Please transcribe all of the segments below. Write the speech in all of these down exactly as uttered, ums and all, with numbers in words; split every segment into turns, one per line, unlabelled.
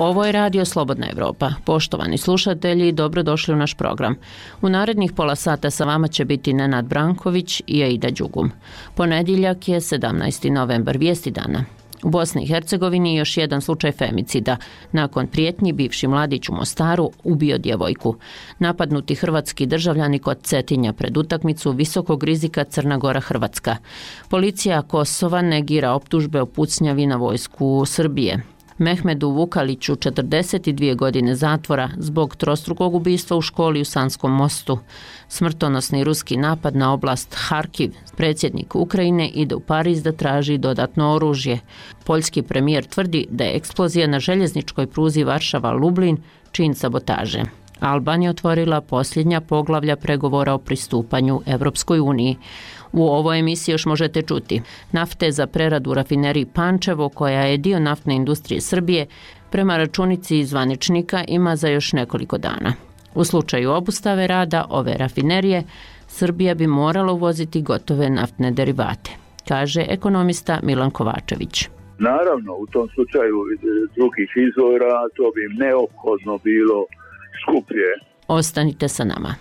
Ovo je radio Slobodna Evropa. Poštovani slušatelji, dobrodošli u naš program. U narednih pola sata sa vama će biti Nenad Branković i Aida Đugum. Ponedjeljak je sedamnaesti novembar, vijesti dana. U Bosni i Hercegovini još jedan slučaj femicida. Nakon prijetnji bivši mladić u Mostaru ubio djevojku. Napadnuti hrvatski državljani kod Cetinja pred utakmicu visokog rizika Crna Gora-Hrvatska. Policija Kosova negira optužbe o pucnjavi na vojsku Srbije. Mehmedu Vukaliću četrdeset dvije godine zatvora zbog trostrukog ubistva u školi u Sanskom mostu. Smrtonosni ruski napad na oblast Harkiv. Predsjednik Ukrajine ide u Pariz da traži dodatno oružje. Poljski premijer tvrdi da je eksplozija na željezničkoj pruzi Varšava-Lublin čin sabotaže. Albanija otvorila posljednja poglavlja pregovora o pristupanju Evropskoj uniji. U ovoj emisiji još možete čuti nafte za preradu u rafineriji Pančevo, koja je dio naftne industrije Srbije, prema računici zvaničnika ima za još nekoliko dana. U slučaju obustave rada ove rafinerije, Srbija bi morala uvoziti gotove naftne derivate, kaže ekonomista Milan Kovačević.
Naravno, u tom slučaju drugih izvora to bi neophodno bilo skuplje.
Ostanite sa nama.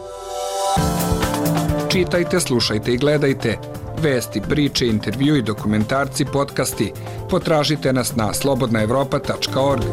Čitajte, slušajte i gledajte. Vesti, priče, intervju i dokumentarci, podcasti. Potražite nas na slobodna evropa tačka org.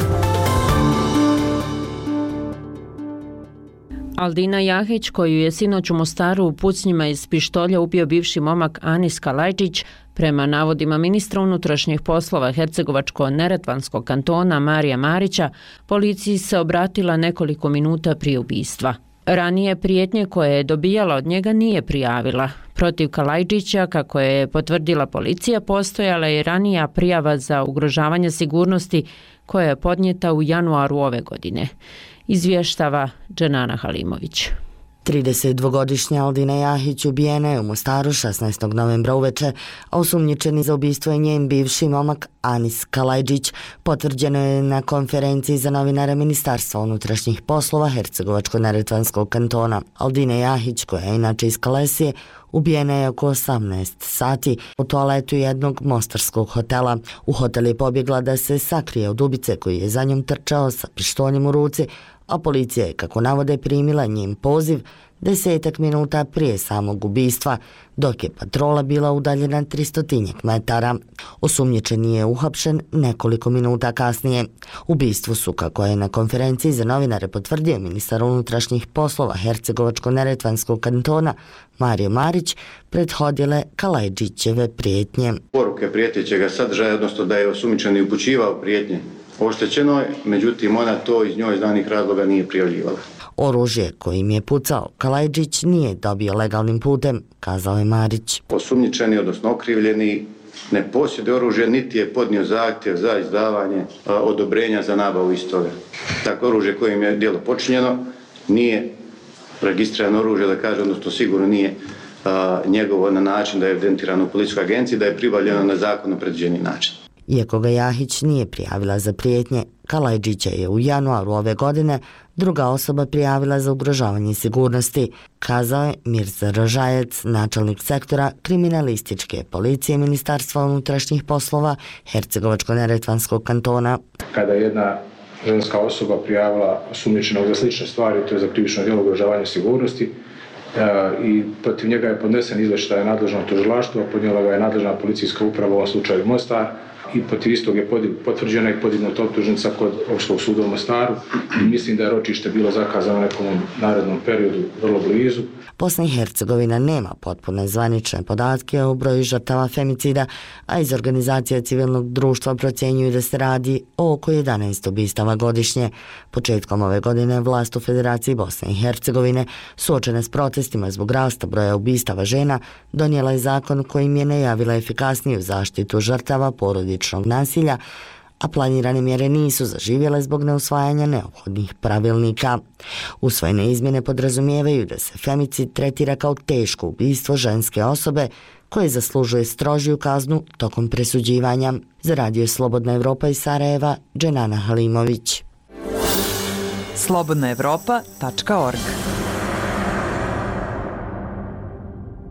Aldina Jahić, koju je sinoć u Mostaru u pucnjima iz pištolja ubio bivši momak Anis Kalajđić, prema navodima ministra unutrašnjih poslova Hercegovačko-neretvanskog kantona Marija Marića, policiji se obratila nekoliko minuta prije ubistva. Ranije prijetnje koje je dobijala od njega nije prijavila. Protiv Kalajđića, kako je potvrdila policija, postojala je ranija prijava za ugrožavanje sigurnosti koja je podnijeta u januaru ove godine. Izvještava Dženana Halimović.
tridesetdvogodišnja Aldina Jahić ubijena je u Mostaru šesnaestog novembra uveče, a osumnjičeni za ubistvo je njen bivši momak Anis Kalajđić, potvrđeno je na konferenciji za novinare Ministarstva unutrašnjih poslova Hercegovačko-neretvanskog kantona. Aldina Jahić, koja je inače iz Kalesije, ubijena je oko osamnaest sati u toaletu jednog mostarskog hotela. U hotel je pobjegla da se sakrije od ubice koji je za njom trčao sa pištoljem u ruci, a policija je, kako navode, primila njen poziv desetak minuta prije samog ubistva, dok je patrola bila udaljena tristotinjak metara. Osumnjičeni je uhapšen nekoliko minuta kasnije. Ubistvu su, kako je na konferenciji za novinare potvrdio ministar unutrašnjih poslova Hercegovačko-neretvanskog kantona Mario Marić, prethodile Kalajđićeve prijetnje.
Poruke prijetećega sadržaja, odnosno da je osumnjičeni upućivao prijetnje oštećeno je, međutim ona to iz njoj znanih razloga nije prijavljivala.
Oružje kojim je pucao Kalajđić nije dobio legalnim putem, kazao je Marić.
Osumnjičeni, odnosno okrivljeni, ne posjeduje oružje, niti je podnio zahtjev za izdavanje a, odobrenja za nabavu istoga. Tako oružje kojim je djelo počinjeno nije registrirano oružje, da kaže, odnosno sigurno nije a, njegovo na način da je evidentirano u policijskoj agenciji, da je pribavljeno na zakono predviđeni način.
Iako ga Jahić nije prijavila za prijetnje, Kalajđića je u januaru ove godine druga osoba prijavila za ugrožavanje sigurnosti, kazao je Mirza Rožajac, načelnik sektora kriminalističke policije Ministarstva unutrašnjih poslova Hercegovačko-neretvanskog kantona.
Kada je jedna ženska osoba prijavila osumnjičenog za slične stvari, to je za krivično djelo ugrožavanja sigurnosti, i protiv njega je podnesen izvještaj nadležnog tužilaštva, podnijela ga je nadležna policijska uprava, u ovom slučaju Mostar, i protiv istog je potvrđena i podignuta optužnica kod Općinskog suda u Mostaru i mislim da je ročište bilo zakazano u nekom narednom periodu vrlo blizu.
Bosna i Hercegovina nema potpune zvanične podatke o broju žrtava femicida, a iz organizacija civilnog društva procjenjuju da se radi o oko jedanaest ubistava godišnje. Početkom ove godine vlast u Federaciji Bosne i Hercegovine, suočena s protestima zbog rasta broja ubistava žena, donijela je zakon kojim je najavila efikasniju zaštitu žrtava porodičnog nasilja, a planirane mjere nisu zaživjele zbog neusvajanja neophodnih pravilnika. Usvojene izmjene podrazumijevaju da se femicid tretira kao teško ubistvo ženske osobe koje zaslužuje strožiju kaznu tokom presuđivanja. Za radio Slobodna Evropa iz Sarajeva, Dženana Halimović.
slobodna evropa tačka org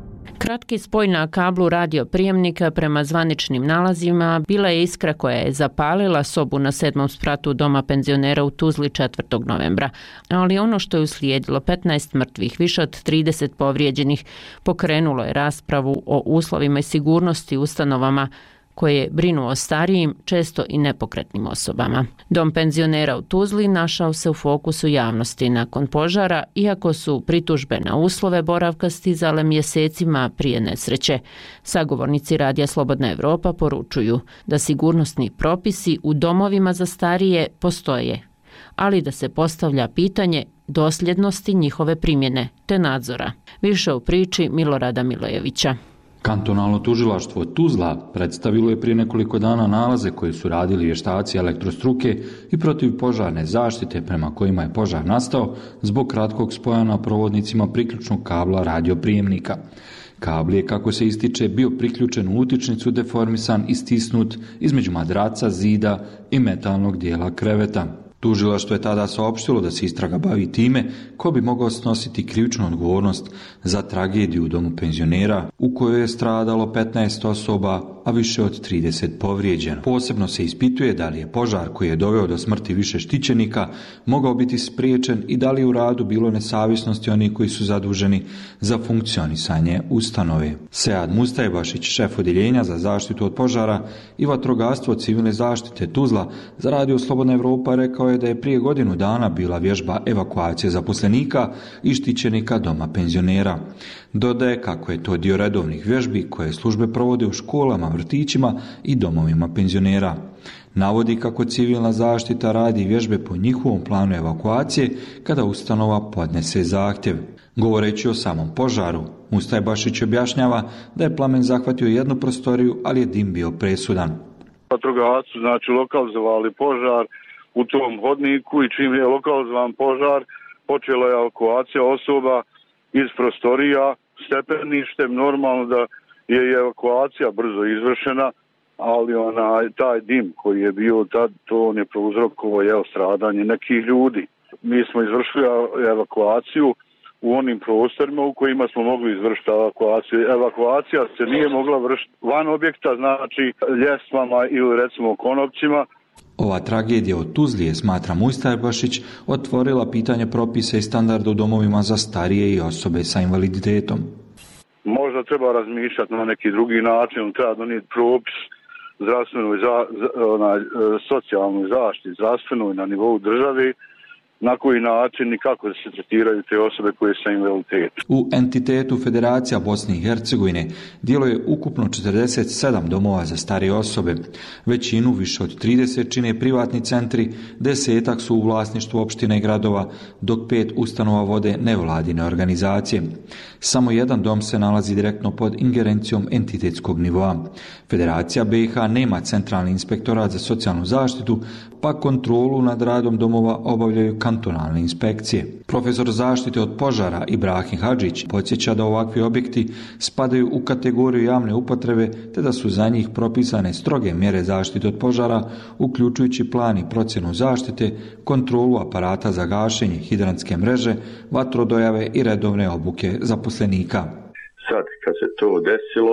Kratki spoj na kablu radioprijemnika prema zvaničnim nalazima bila je iskra koja je zapalila sobu na sedmom spratu doma penzionera u Tuzli četvrtog novembra. Ali ono što je uslijedilo, petnaest mrtvih, više od trideset povrijeđenih, pokrenulo je raspravu o uslovima i sigurnosti ustanovama koje brinu o starijim, često i nepokretnim osobama. Dom penzionera u Tuzli našao se u fokusu javnosti nakon požara, iako su pritužbe na uslove boravka stizale mjesecima prije nesreće. Sagovornici Radija Slobodna Evropa poručuju da sigurnosni propisi u domovima za starije postoje, ali da se postavlja pitanje dosljednosti njihove primjene te nadzora. Više u priči Milorada Milojevića.
Kantonalno tužilaštvo Tuzla predstavilo je prije nekoliko dana nalaze koje su radili vještaci elektrostruke i protiv požarne zaštite prema kojima je požar nastao zbog kratkog spoja na provodnicima priključnog kabla radioprijemnika. Kabel je, kako se ističe, bio priključen u utičnicu, deformisan i stisnut između madraca, zida i metalnog dijela kreveta. Tužilaštvo je tada saopštilo da se istraga bavi time ko bi mogao snositi krivičnu odgovornost za tragediju u domu penzionera u kojoj je stradalo petnaest osoba, a više od trideset povrijeđeno. Posebno se ispituje da li je požar koji je doveo do smrti više štićenika mogao biti spriječen i da li je u radu bilo nesavjesnosti onih koji su zaduženi za funkcionisanje ustanove. Sead Mustajbašić, šef odjeljenja za zaštitu od požara i vatrogastvo civilne zaštite Tuzla za Radio Slobodna Evropa, rekao je da je prije godinu dana bila vježba evakuacije zaposlenika i štićenika doma penzionera. Dodaje kako je to dio redovnih vježbi koje službe provode u školama, vrtićima i domovima penzionera. Navodi kako civilna zaštita radi vježbe po njihovom planu evakuacije kada ustanova podnese zahtjev. Govoreći o samom požaru, Mustajbašić objašnjava da je plamen zahvatio jednu prostoriju, ali je dim bio presudan.
Vatrogasci su znači lokalizovali požar u tom hodniku i čim je lokalizovan požar, počela je evakuacija osoba iz prostorija stepeništem. Normalno da je evakuacija brzo izvršena, ali onaj, taj dim koji je bio tad, to on je prouzrokovao je stradanje nekih ljudi. Mi smo izvršili evakuaciju u onim prostorima u kojima smo mogli izvršiti evakuaciju. Evakuacija se nije mogla vršiti van objekta, znači ljestvama ili recimo konopcima.
Ova tragedija od Tuzlije, smatra Mustajbašić, otvorila pitanje propisa i standarda u domovima za starije i osobe sa invaliditetom.
Možda treba razmišljati na neki drugi način, treba donijeti propis zdravstvenoj, za, onaj, socijalnoj zaštiti, zdravstvenoj na nivou države, na koji način i kako se tretiraju te osobe koje su sa invaliditetom.
U entitetu Federacija Bosne i Hercegovine djeluje ukupno četrdeset sedam domova za starije osobe. Većinu, više od trideset, čine privatni centri, desetak su u vlasništvu opštine i gradova, dok pet ustanova vode nevladine organizacije. Samo jedan dom se nalazi direktno pod ingerencijom entitetskog nivoa. Federacija B i H nema centralni inspektorat za socijalnu zaštitu, pa kontrolu nad radom domova obavljaju kantonalne inspekcije. Profesor zaštite od požara Ibrahim Hadžić podsjeća da ovakvi objekti spadaju u kategoriju javne upotrebe, te da su za njih propisane stroge mjere zaštite od požara, uključujući plan i procjenu zaštite, kontrolu aparata za gašenje, hidrantske mreže, vatrodojave i redovne obuke zaposlenika.
Sad, kad se to desilo,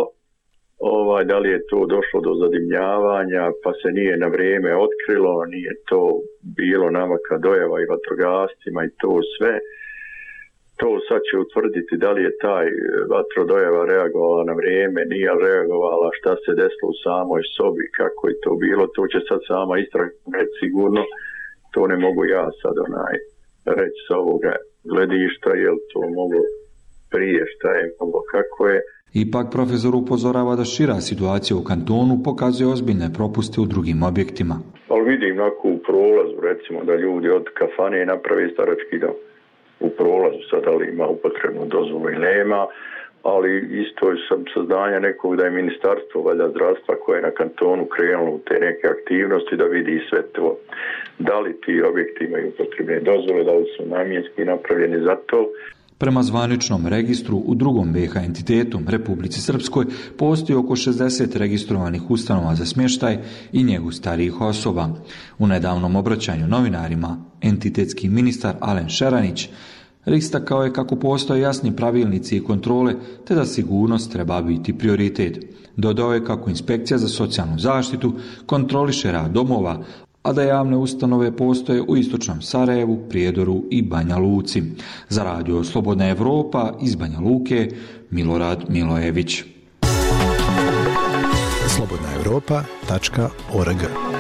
ovaj, da li je to došlo do zadimljavanja, pa se nije na vrijeme otkrilo, nije to bilo namaka dojava i vatrogascima i to sve. To sad će utvrditi da li je taj vatrodojava reagovala na vrijeme, nije reagovala, šta se desilo u samoj sobi, kako je to bilo, to će sad sama istraga sigurno. To ne mogu ja sad onaj reći sa ovoga gledišta, jel to mogu prije, šta je moglo, kako je.
Ipak profesor upozorava da šira situacija u kantonu pokazuje ozbiljne propuste u drugim objektima.
Ali vidim onako u prolazu, recimo da ljudi od kafane naprave starački dom. U prolazu sad da li ima upotrebnu dozvolu i nema, ali isto sam saznanja nekog da je ministarstvo valjda zdravstva koje je na kantonu krenulo u te neke aktivnosti da vidi sve to. Da li ti objekti imaju upotrebne dozvole, da li su namjenski napravljeni za to.
Prema zvaničnom registru u drugom B i H entitetu, Republici Srpskoj, postoji oko šezdeset registrovanih ustanova za smještaj i njegu starijih osoba. U nedavnom obraćanju novinarima, entitetski ministar Alen Šeranić Istakao je kako postoje jasni pravilnici i kontrole, te da sigurnost treba biti prioritet. Dodao je kako Inspekcija za socijalnu zaštitu kontroliše rad domova, a da javne ustanove postoje u istočnom Sarajevu, Prijedoru i Banja Luci. Za radio Slobodna Evropa iz Banja Luke, Milorad Milojević.
slobodna evropa tačka org.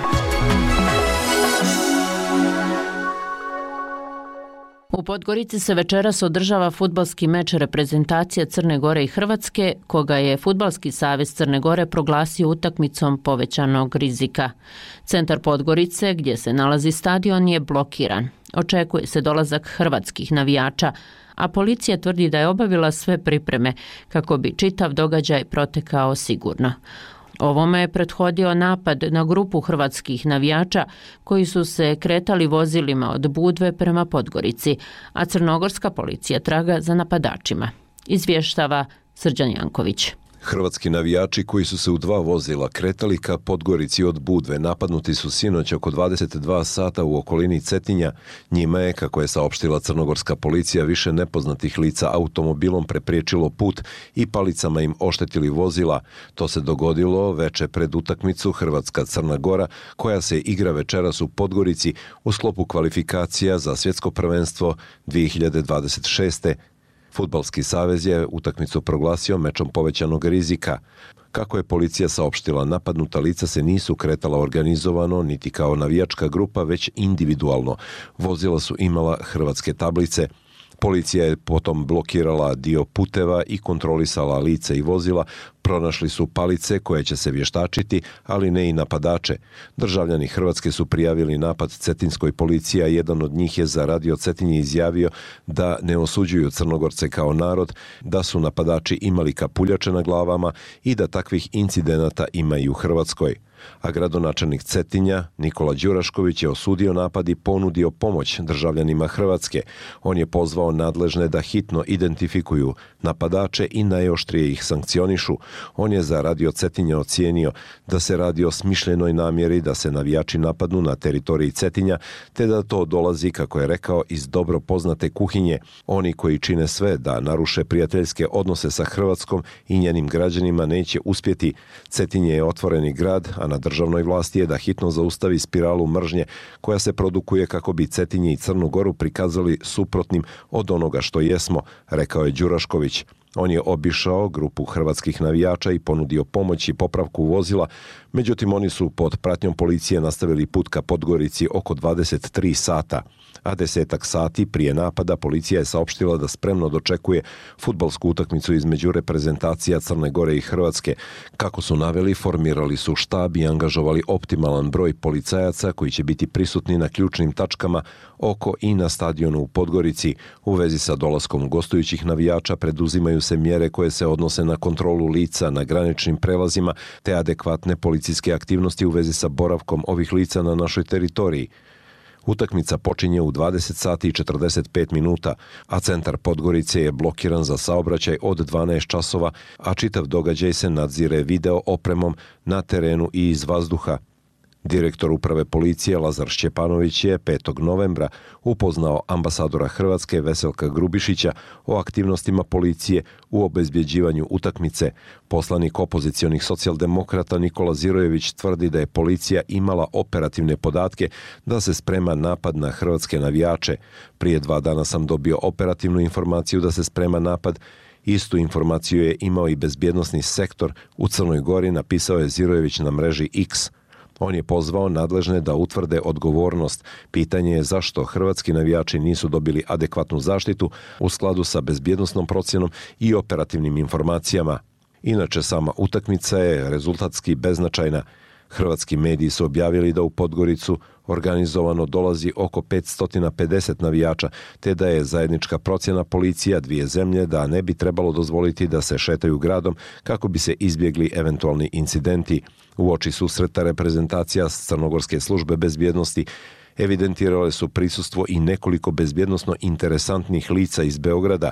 U Podgorici se večeras održava fudbalski meč reprezentacije Crne Gore i Hrvatske, koga je Fudbalski savez Crne Gore proglasio utakmicom povećanog rizika. Centar Podgorice, gdje se nalazi stadion, je blokiran. Očekuje se dolazak hrvatskih navijača, a policija tvrdi da je obavila sve pripreme kako bi čitav događaj protekao sigurno. Ovome je prethodio napad na grupu hrvatskih navijača koji su se kretali vozilima od Budve prema Podgorici, a crnogorska policija traga za napadačima. Izvještava Srđan Janković.
Hrvatski navijači koji su se u dva vozila kretali ka Podgorici od Budve napadnuti su sinoć oko dvadeset dva sata u okolini Cetinja. Njima je, kako je saopštila crnogorska policija, više nepoznatih lica automobilom prepriječilo put i palicama im oštetili vozila. To se dogodilo veče pred utakmicu Hrvatska-Crna Gora, koja se igra večeras u Podgorici u sklopu kvalifikacija za svjetsko prvenstvo dvije hiljade dvadeset šeste. Fudbalski savez je utakmicu proglasio mečom povećanog rizika. Kako je policija saopštila, napadnuta lica se nisu kretala organizovano niti kao navijačka grupa, već individualno. Vozila su imala hrvatske tablice. Policija je potom blokirala dio puteva i kontrolisala lice i vozila. Pronašli su palice koje će se vještačiti, ali ne i napadače. Državljani Hrvatske su prijavili napad cetinskoj policiji, a jedan od njih je za radio Cetinje izjavio da ne osuđuju Crnogorce kao narod, da su napadači imali kapuljače na glavama i da takvih incidenata ima i u Hrvatskoj. A gradonačelnik Cetinja, Nikola Đurašković, je osudio napad i ponudio pomoć državljanima Hrvatske. On je pozvao nadležne da hitno identifikuju napadače i najoštrije ih sankcionišu. On je za radio Cetinja ocijenio da se radi o smišljenoj namjeri da se navijači napadnu na teritoriji Cetinja, te da to dolazi, kako je rekao, iz dobro poznate kuhinje. Oni koji čine sve da naruše prijateljske odnose sa Hrvatskom i njenim građanima neće uspjeti. Cetinje je otvoreni grad, a na državnoj vlasti je da hitno zaustavi spiralu mržnje koja se produkuje kako bi Cetinje i Crnu Goru prikazali suprotnim od onoga što jesmo, rekao je Đurašković. On je obišao grupu hrvatskih navijača i ponudio pomoć i popravku vozila, međutim oni su pod pratnjom policije nastavili put ka Podgorici oko dvadeset tri sata. A desetak sati prije napada policija je saopštila da spremno dočekuje fudbalsku utakmicu između reprezentacija Crne Gore i Hrvatske. Kako su naveli, formirali su štab i angažovali optimalan broj policajaca koji će biti prisutni na ključnim tačkama oko i na stadionu u Podgorici. U vezi sa dolaskom gostujućih navijača preduzimaju se mjere koje se odnose na kontrolu lica na graničnim prelazima te adekvatne policijske aktivnosti u vezi sa boravkom ovih lica na našoj teritoriji. Utakmica počinje u dvadeset sati i četrdeset pet minuta, a centar Podgorice je blokiran za saobraćaj od dvanaest časova, a čitav događaj se nadzire video opremom na terenu i iz vazduha. Direktor uprave policije Lazar Šćepanović je petog novembra upoznao ambasadora Hrvatske Veselka Grubišića o aktivnostima policije u obezbjeđivanju utakmice. Poslanik opozicionih socijaldemokrata Nikola Zirojević tvrdi da je policija imala operativne podatke da se sprema napad na hrvatske navijače. Prije dva dana sam dobio operativnu informaciju da se sprema napad. Istu informaciju je imao i bezbjednosni sektor u Crnoj Gori, napisao je Zirojević na mreži X. On je pozvao nadležne da utvrde odgovornost. Pitanje je zašto hrvatski navijači nisu dobili adekvatnu zaštitu u skladu sa bezbjednosnom procjenom i operativnim informacijama. Inače, sama utakmica je rezultatski beznačajna. Hrvatski mediji su objavili da u Podgoricu organizovano dolazi oko petsto pedeset navijača, te da je zajednička procjena policija dvije zemlje da ne bi trebalo dozvoliti da se šetaju gradom kako bi se izbjegli eventualni incidenti. Uoči susreta reprezentacija Crnogorske službe bezbjednosti evidentirale su prisustvo i nekoliko bezbjednosno interesantnih lica iz Beograda.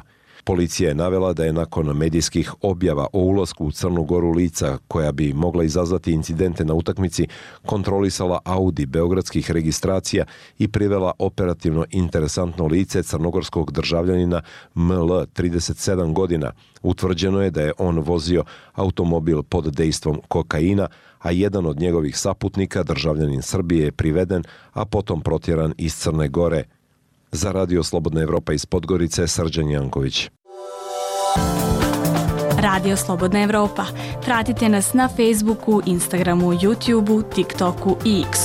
Policija je navela da je nakon medijskih objava o ulasku u Crnu Goru lica koja bi mogla izazvati incidente na utakmici kontrolisala Audi beogradskih registracija i privela operativno interesantno lice crnogorskog državljanina M L, trideset sedam godina. Utvrđeno je da je on vozio automobil pod dejstvom kokaina, a jedan od njegovih saputnika, državljanin Srbije, je priveden, a potom protjeran iz Crne Gore. Za Radio Slobodna Evropa iz Podgorice, Srđan Janković.
Radio Slobodna Evropa. Pratite nas na Facebooku, Instagramu, YouTubeu, TikToku i X-u.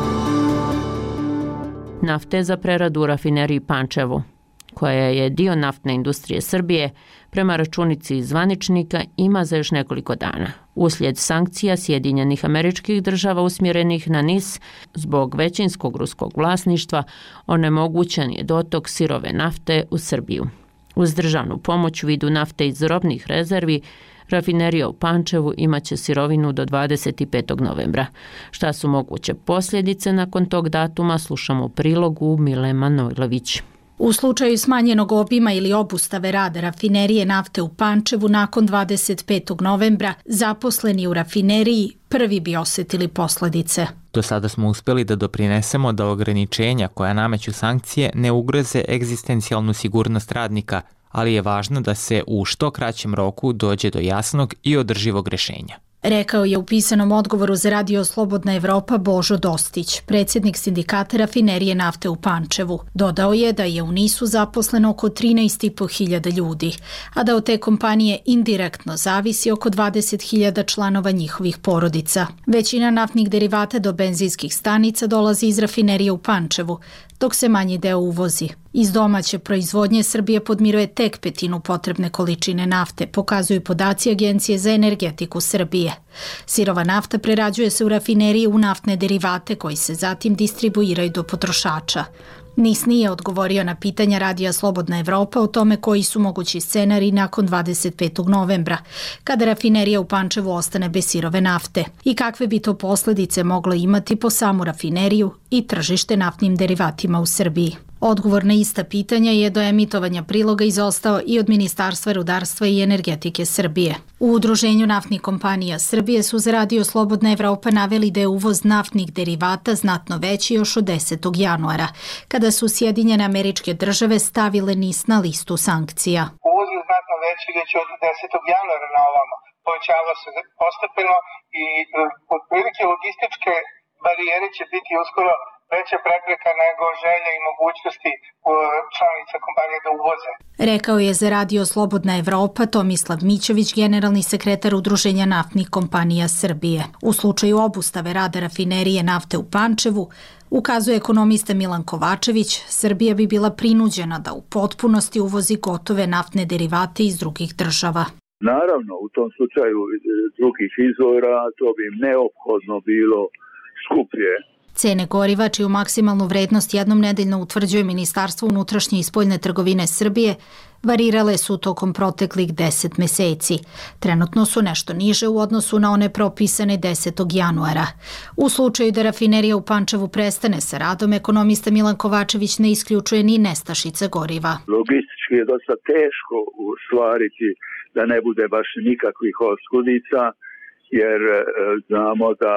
Nafte za preradu u rafineriji Pančevo, koja je dio naftne industrije Srbije, prema računici zvaničnika ima za još nekoliko dana. Uslijed sankcija Sjedinjenih Američkih Država usmjerenih na N I S zbog većinskog ruskog vlasništva, onemogućen je dotok sirove nafte u Srbiju. Uz državnu pomoć u vidu nafte iz robnih rezervi, rafinerija u Pančevu imaće sirovinu do dvadeset petog novembra. Šta su moguće posljedice nakon tog datuma, slušamo u prilogu Mile Manojlović.
U slučaju smanjenog obima ili obustave rada rafinerije nafte u Pančevu nakon dvadeset petog novembra, zaposleni u rafineriji prvi bi osjetili posljedice.
Do sada smo uspjeli da doprinesemo da ograničenja koja nameću sankcije ne ugroze egzistencijalnu sigurnost radnika, ali je važno da se u što kraćem roku dođe do jasnog i održivog rješenja.
Rekao je u pisanom odgovoru za Radio Slobodna Evropa Božo Dostić, predsjednik sindikata rafinerije nafte u Pančevu. Dodao je da je u N I S-u zaposleno oko trinaest i po hiljada ljudi, a da od te kompanije indirektno zavisi oko dvadeset hiljada članova njihovih porodica. Većina naftnih derivata do benzinskih stanica dolazi iz rafinerije u Pančevu, dok se manji deo uvozi. Iz domaće proizvodnje Srbija podmiruje tek petinu potrebne količine nafte, pokazuju podaci Agencije za energetiku Srbije. Sirova nafta prerađuje se u rafineriji u naftne derivate koji se zatim distribuiraju do potrošača. N I S nije odgovorio na pitanja Radija Slobodna Evropa o tome koji su mogući scenariji nakon dvadeset petog novembra, kada rafinerija u Pančevu ostane bez sirove nafte i kakve bi to posljedice moglo imati po samu rafineriju i tržište naftnim derivatima u Srbiji. Odgovor na ista pitanja je do emitovanja priloga izostao i od Ministarstva rudarstva i energetike Srbije. U Udruženju naftnih kompanija Srbije su za Radio Slobodna Evropa naveli da je uvoz naftnih derivata znatno veći još od desetog januara, kada su Sjedinjene Američke Države stavile N I S na listu sankcija.
Uvoz je znatno veći već od desetog januara na ovamo. Povećava se postepeno i otprilike logističke barijere će biti uskoro veća prepreka nego želja i mogućnosti članica kompanije da uvoze.
Rekao je za Radio Slobodna Evropa Tomislav Mićović, generalni sekretar Udruženja naftnih kompanija Srbije. U slučaju obustave rada rafinerije nafte u Pančevu, ukazuje ekonomista Milan Kovačević, Srbija bi bila prinuđena da u potpunosti uvozi gotove naftne derivate iz drugih država.
Naravno, u tom slučaju drugih izvora to bi neophodno bilo skuplje.
Cene goriva, čiju maksimalnu vrednost jednom nedeljno utvrđuje Ministarstvo unutrašnje i spoljne trgovine Srbije, varirale su tokom proteklih deset meseci. Trenutno su nešto niže u odnosu na one propisane desetog januara. U slučaju da rafinerija u Pančevu prestane sa radom, ekonomista Milan Kovačević ne isključuje ni nestašice goriva.
Logistički je dosta teško ustvariti da ne bude baš nikakvih oskudica, jer znamo da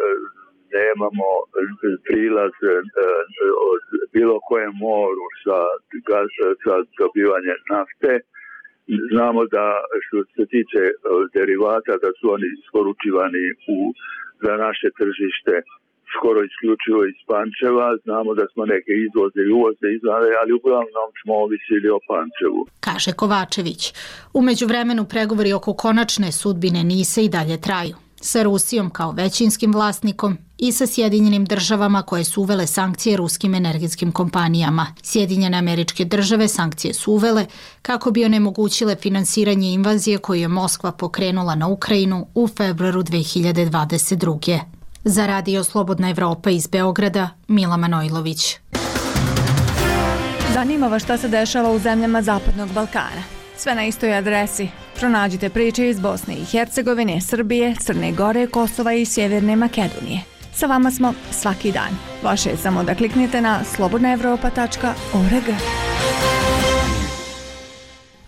nemamo prilaz od bilo kojem moru sa, sa dobivanjem nafte. Znamo da što se tiče derivata da su oni isporučivani u, za naše tržište skoro isključivo iz Pančeva. Znamo da smo neke izvoze i uvoze izvale, ali uglavnom smo ovisili o Pančevu.
Kaže Kovačević. U međuvremenu pregovori oko konačne sudbine N I S-a i dalje traju. Sa Rusijom kao većinskim vlasnikom i sa Sjedinjenim državama koje su uvele sankcije ruskim energetskim kompanijama. Sjedinjene Američke Države sankcije su uvele kako bi onemogućile finansiranje invazije koju je Moskva pokrenula na Ukrajinu u februaru dve hiljade dvadeset druge. Za Radio Slobodna Evropa iz Beograda, Mila Manojlović.
Zanima vas šta se dešava u zemljama Zapadnog Balkana? Sve na istoj adresi. Pronađite priče iz Bosne i Hercegovine, Srbije, Crne Gore, Kosova i Sjeverne Makedonije. Sa vama smo svaki dan. Vaše je samo da kliknete na slobodna evropa tačka org.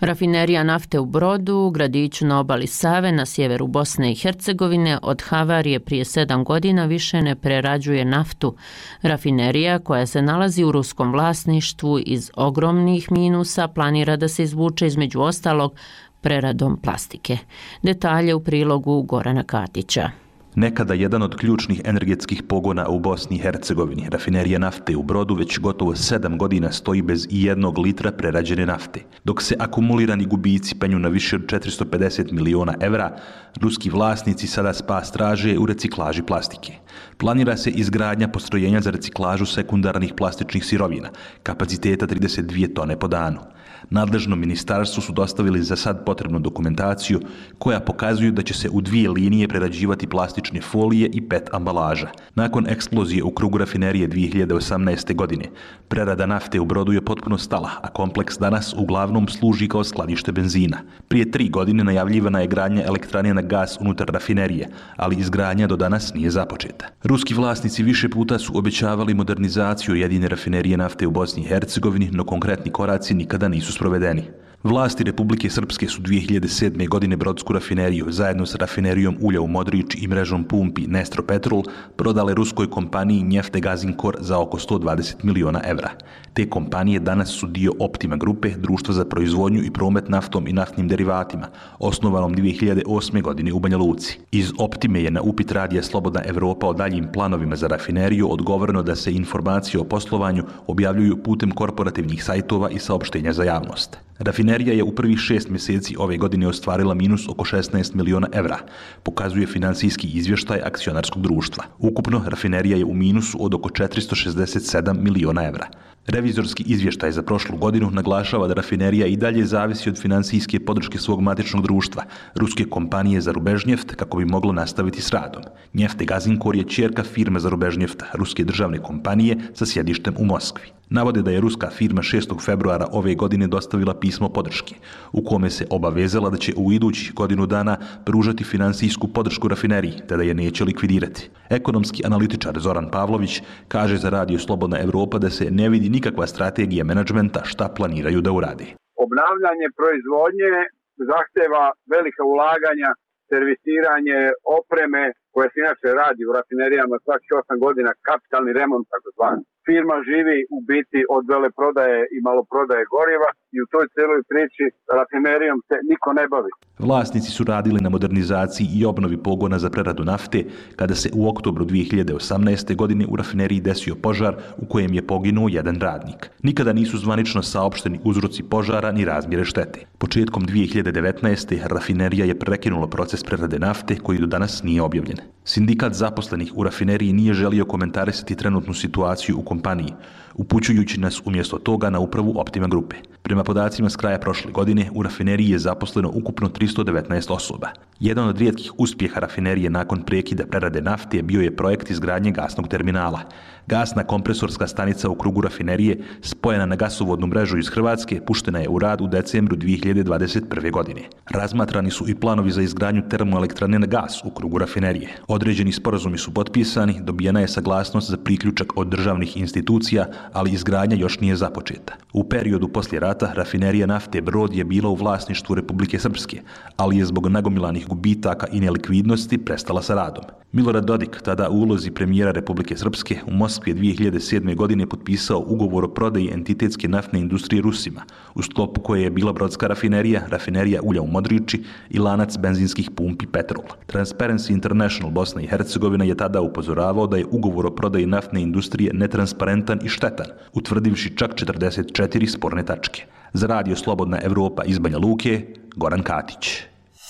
Rafinerija nafte u Brodu, gradiću na obali Save na sjeveru Bosne i Hercegovine, od havarije prije sedam godina više ne prerađuje naftu. Rafinerija, koja se nalazi u ruskom vlasništvu, iz ogromnih minusa planira da se izvuče između ostalog preradom plastike. Detalje u prilogu Gorana Katića.
Nekada jedan od ključnih energetskih pogona u Bosni i Hercegovini, rafinerija nafte u Brodu, već gotovo sedam godina stoji bez i jednog litra prerađene nafte. Dok se akumulirani gubici penju na više od četiristo pedeset miliona evra, ruski vlasnici sada spas traže u reciklaži plastike. Planira se izgradnja postrojenja za reciklažu sekundarnih plastičnih sirovina, kapaciteta trideset dvije tone po danu. Nadležnom ministarstvu su dostavili za sad potrebnu dokumentaciju koja pokazuju da će se u dvije linije prerađivati plastične folije i pet ambalaža. Nakon eksplozije u krugu rafinerije dvije hiljade osamnaeste. godine, prerada nafte u Brodu je potpuno stala, a kompleks danas uglavnom služi kao skladište benzina. Prije tri godine najavljivana je gradnja elektrane na gas unutar rafinerije, ali izgradnja do danas nije započeta. Ruski vlasnici više puta su obećavali modernizaciju jedine rafinerije nafte u Bosni i Hercegovini, no konkretni koraci nikada nisu sprovedeni. Vlasti Republike Srpske su dvije hiljade sedme. godine Brodsku rafineriju zajedno s rafinerijom ulja u Modrić i mrežom pumpi Nestro Petrol prodale ruskoj kompaniji Neftegazinkor za oko sto dvadeset miliona evra. Te kompanije danas su dio Optima grupe, društva za proizvodnju i promet naftom i naftnim derivatima, osnovanom dvije hiljade osme. godine u Banja Luci. Iz Optime je na upit radija Slobodna Evropa o daljim planovima za rafineriju odgovoreno da se informacije o poslovanju objavljuju putem korporativnih sajtova i saopštenja za javnost. Rafinerija je u prvih šest mjeseci ove godine ostvarila minus oko šesnaest miliona evra, pokazuje finansijski izvještaj akcionarskog društva. Ukupno, rafinerija je u minusu od oko četiristo šezdeset sedam miliona evra. Revizorski izvještaj za prošlu godinu naglašava da rafinerija i dalje zavisi od finansijske podrške svog matičnog društva, ruske kompanije za Rubežnjeft, kako bi moglo nastaviti s radom. Neftegazinkor je ćerka firme za Rubežnjefta, ruske državne kompanije sa sjedištem u Moskvi. Navode da je ruska firma šestog februara ove godine dostavila pismo podrške, u kome se obavezala da će u idućih godinu dana pružati finansijsku podršku rafineriji, te da je neće likvidirati. Ekonomski analitičar Zoran Pavlović kaže za radio Slobodna Evropa da se ne vidi nikakva strategija menadžmenta šta planiraju da urade.
Obnavljanje proizvodnje zahteva velika ulaganja, servisiranje opreme koje se inače radi u rafinerijama svakih osam godina, kapitalni remont takozvani. Firma živi u biti od veleprodaje i maloprodaje goriva i u toj cijeloj priči rafinerijom se niko ne bavi.
Vlasnici su radili na modernizaciji i obnovi pogona za preradu nafte kada se u oktobru dvije hiljade osamnaeste. godine u rafineriji desio požar u kojem je poginuo jedan radnik. Nikada nisu zvanično saopšteni uzroci požara ni razmjere štete. Početkom dvije hiljade devetnaeste. rafinerija je prekinula proces prerade nafte koji do danas nije objavljen. Sindikat zaposlenih u rafineriji nije želio komentarisati trenutnu situaciju u kompaniji, upućujući nas umjesto toga na upravu Optima grupe. Prema podacima s kraja prošle godine, u rafineriji je zaposleno ukupno tristo devetnaest osoba. Jedan od rijetkih uspjeha rafinerije nakon prekida prerade nafte bio je projekt izgradnje gasnog terminala. Gasna kompresorska stanica u krugu rafinerije, spojena na gasovodnu mrežu iz Hrvatske, puštena je u rad u decembru dvije hiljade dvadeset prve. godine. Razmatrani su i planovi za izgradnju termoelektrane na gas u krugu rafinerije. Određeni sporazumi su potpisani, dobijena je saglasnost za priključak od državnih institucija, ali izgradnja još nije započeta. U periodu poslije rata rafinerija nafte Brod je bila u vlasništvu Republike Srpske, ali je zbog nagomilanih gubitaka i nelikvidnosti prestala sa radom. Milorad Dodik, tada u ulozi premijera Republike Srpske, u Moskvi je dvije hiljade sedme. godine potpisao ugovor o prodaji entitetske naftne industrije Rusima, u sklopu koje je bila brodska rafinerija, rafinerija ulja u Modriči i lanac benzinskih pumpi Petrol. Transparency International Bosna i Hercegovina je tada upozoravao da je ugovor o prodaji naftne industrije netransparentan i štetan, utvrdivši čak četrdeset četiri sporne tačke. Za radio Slobodna Evropa iz Banja Luke, Goran Katić.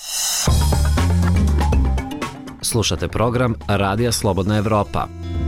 Slušate program Radija Slobodna Evropa.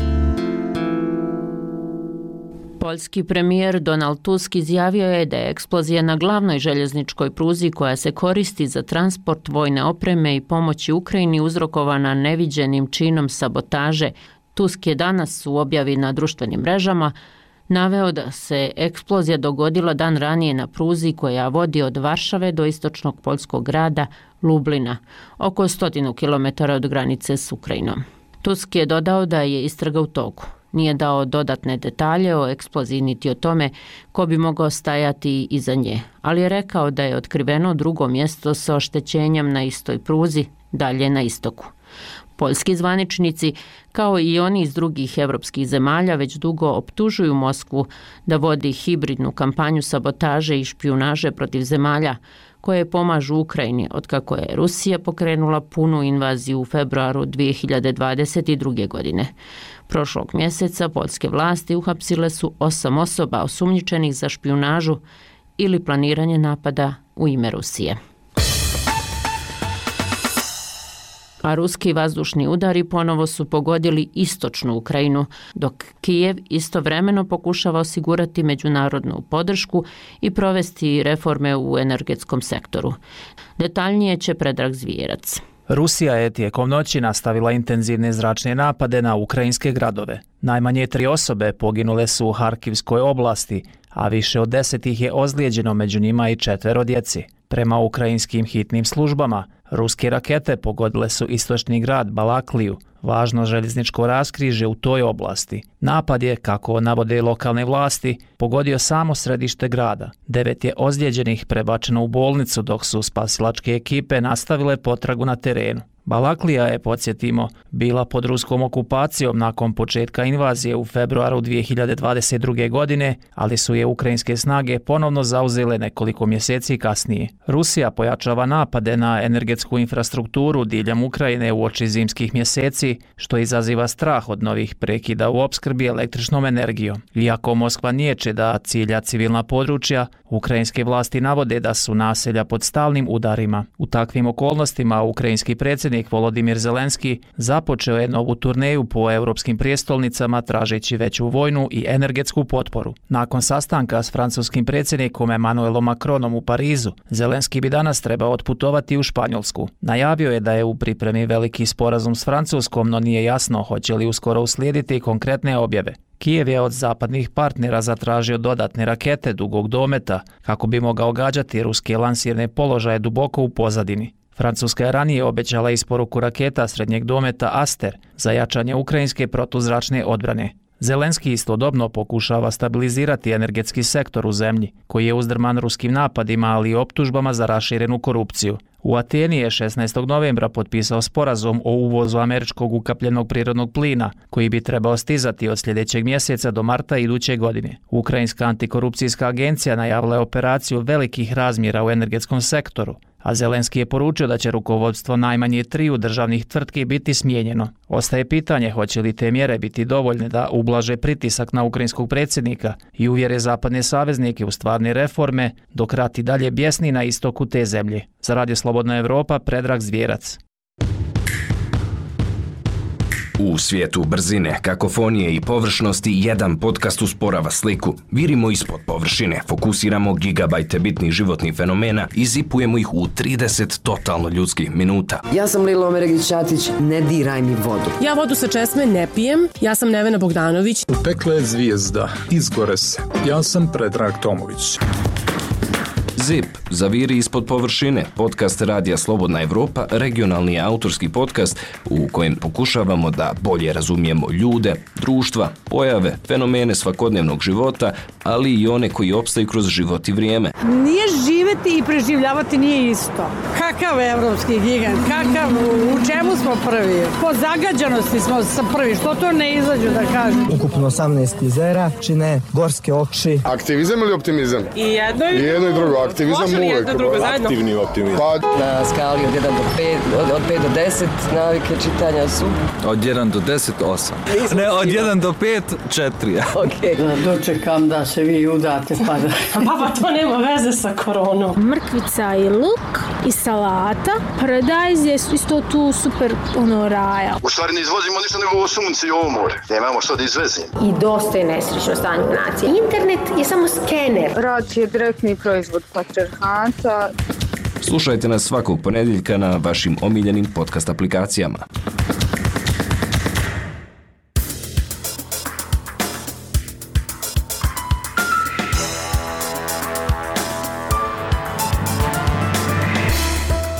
Poljski premijer Donald Tusk izjavio je da je eksplozija na glavnoj željezničkoj pruzi koja se koristi za transport vojne opreme i pomoći Ukrajini uzrokovana neviđenim činom sabotaže. Tusk je danas u objavi na društvenim mrežama naveo da se eksplozija dogodila dan ranije na pruzi koja vodi od Varšave do istočnog poljskog grada Lublina, oko stotinu kilometara od granice s Ukrajinom. Tusk je dodao da je istraga u toku. nije dao dodatne detalje o eksploziji niti o tome ko bi mogao stajati iza nje, ali je rekao da je otkriveno drugo mjesto sa oštećenjem na istoj pruzi, dalje na istoku. Poljski zvaničnici, kao i oni iz drugih evropskih zemalja, već dugo optužuju Moskvu da vodi hibridnu kampanju sabotaže i špijunaže protiv zemalja koje pomažu Ukrajini otkako je Rusija pokrenula punu invaziju u februaru dvije hiljade dvadeset druge. godine. Prošlog mjeseca poljske vlasti uhapsile su osam osoba osumnjičenih za špijunažu ili planiranje napada u ime Rusije. A ruski vazdušni udari ponovo su pogodili istočnu Ukrajinu, dok Kijev istovremeno pokušava osigurati međunarodnu podršku i provesti reforme u energetskom sektoru. Detaljnije će Predrag Zvijerac.
Rusija je tijekom noći nastavila intenzivne zračne napade na ukrajinske gradove. Najmanje tri osobe poginule su u Harkivskoj oblasti, a više od deset ih je ozlijeđeno, među njima i četvero djeci. Prema ukrajinskim hitnim službama, ruske rakete pogodile su istočni grad Balakliju, važno željezničko raskrižje u toj oblasti. Napad je, kako navode lokalne vlasti, pogodio samo središte grada. Devet je ozlijeđenih prebačeno u bolnicu, dok su spasilačke ekipe nastavile potragu na terenu. Balaklija je, podsjetimo, bila pod ruskom okupacijom nakon početka invazije u februaru dvije hiljade dvadeset druge. godine, ali su je ukrajinske snage ponovno zauzele nekoliko mjeseci kasnije. Rusija pojačava napade na energetsku infrastrukturu diljem Ukrajine uoči zimskih mjeseci, što izaziva strah od novih prekida u opskrbi električnom energijom. Iako Moskva niječe da cilja civilna područja, ukrajinske vlasti navode da su naselja pod stalnim udarima. U takvim okolnostima ukrajinski predsjednik Volodimir Zelenski započeo je novu turneju po europskim prijestolnicama tražeći veću vojnu i energetsku potporu. Nakon sastanka s francuskim predsjednikom Emmanuelom Macronom u Parizu, Zelenski bi danas trebao otputovati u Španjolsku. Najavio je da je u pripremi veliki sporazum s Francuskom, no nije jasno hoće li uskoro uslijediti konkretne objave. Kijev je od zapadnih partnera zatražio dodatne rakete dugog dometa kako bi mogao gađati ruske lansirne položaje duboko u pozadini. Francuska je ranije obećala isporuku raketa srednjeg dometa Aster za jačanje ukrajinske protuzračne odbrane. Zelenski istodobno pokušava stabilizirati energetski sektor u zemlji, koji je uzdrman ruskim napadima, ali i optužbama za raširenu korupciju. U Ateni je šesnaestog novembra potpisao sporazum o uvozu američkog ukapljenog prirodnog plina, koji bi trebao stizati od sljedećeg mjeseca do marta iduće godine. Ukrajinska antikorupcijska agencija najavila je operaciju velikih razmjera u energetskom sektoru, a Zelenski je poručio da će rukovodstvo najmanje triju državnih tvrtki biti smijenjeno. Ostaje pitanje hoće li te mjere biti dovoljne da ublaže pritisak na ukrajinskog predsjednika i uvjere zapadne saveznike u stvarne reforme, dok rat i dalje bjesni na istoku te zemlje. Za Radio Slobodna Evropa, Predrag Zvijerac.
U svijetu brzine, kakofonije i površnosti jedan podcast usporava sliku. Virimo ispod površine, fokusiramo gigabajte bitnih životnih fenomena i zipujemo ih u trideset totalno ljudskih minuta.
Ja sam Lilo Omeregić-Ćatić, ne diraj mi vodu.
Ja vodu sa česme ne pijem, ja sam Nevena Bogdanović.
U pekle je zvijezda, izgore se. Ja sam Predrag Tomović.
Zip, zaviri ispod površine, podcast Radija Slobodna Evropa, regionalni autorski podcast u kojem pokušavamo da bolje razumijemo ljude, društva, pojave, fenomene svakodnevnog života, ali i one koji opstaju kroz život i vrijeme.
Nije živeti i preživljavati nije isto. Kakav evropski gigant, kakav, u čemu smo prvi? Po zagađanosti smo prvi, što to ne izađu da kažem?
Ukupno osamnaest jezera, čine gorske oči.
Aktivizam ili optimizam?
I jedno i,
I jedno i drugo. Aktivizam uvijek. Aktivni optimizam.
Pa... Na skali od jedan do pet, od, od pet do deset navike čitanja su?
Od jedan do deset, osam. Ne, od jedan do pet, četiri.
Okej. Okay. Dočekam da se vi udate pa da...
Baba, to nema veze sa koronom.
Mrkvica i luk i salata. Paradajz je isto tu super ono raja.
U stvari ne izvozimo ništa nego ovo sunce i ovo more. Nemamo što da izvezimo.
I dosta je nesrećno stanje nacije. Internet je samo skener.
Rad je direktni proizvod patrijarhata.
Slušajte nas svakog ponedjeljka na vašim omiljenim podcast aplikacijama.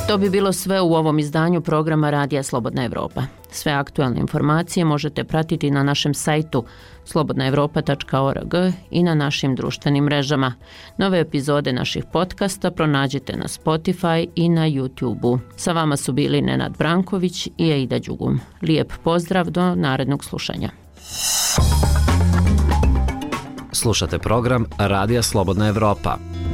To bi bilo sve u ovom izdanju programa Radija Slobodna Evropa. Sve aktualne informacije možete pratiti na našem sajtu slobodna evropa tačka org i na našim društvenim mrežama. Nove epizode naših podcasta pronađite na Spotify i na YouTube-u. Sa vama su bili Nenad Branković i Aida Đugum. Lijep pozdrav, do narednog slušanja.
Slušate program Radija Slobodna Evropa.